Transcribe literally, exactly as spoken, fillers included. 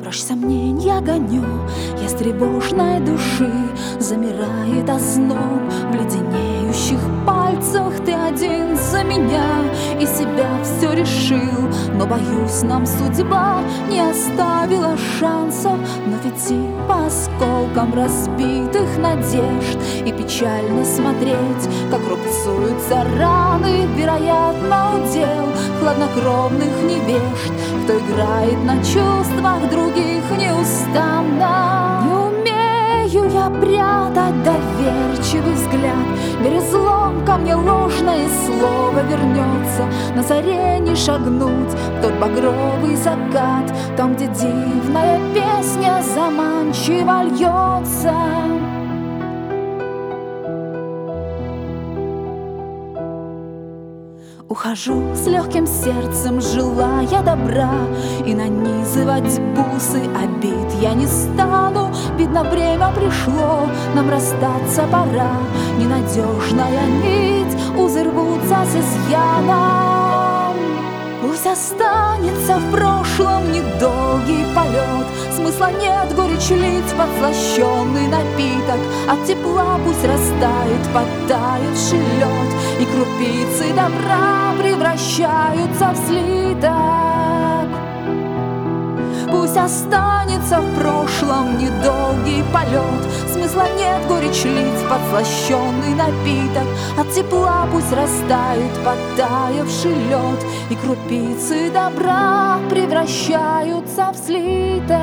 Прочь сомненья гоню, я с тревожной души. Замирает озноб в леденеющих пальцах. Ты один за меня и себя все решил. Но, боюсь, нам судьба не оставила шансов. Но ведь и по осколкам разбитых надежд и печально смотреть, как рубцуются раны. Вероятно, удел хладнокровных невежд, кто играет на чувствах других неустанно. Не умею я прятать доверчивый взгляд. Верю, злом ко мне ложное слово вернется. На заре не шагнуть в тот багровый закат, там, где дивная песня заманчиво льется. Ухожу с легким сердцем, желая добра, и нанизывать бусы обид я не стану. Видно, время пришло, нам расстаться пора. Ненадежная нить, узы рвутся с изъяном. Пусть останется в прошлом недолгий полет. Смысла нет горечь лить подслащенный напиток. От тепла пусть растает подтаявший лед, и крупицы добра превращаются в слиток. Пусть останется в прошлом недолгий полет. Смысла нет горечь лить подслащенный напиток. От тепла пусть растает подтаявший лед, и крупицы добра превращаются в слиток.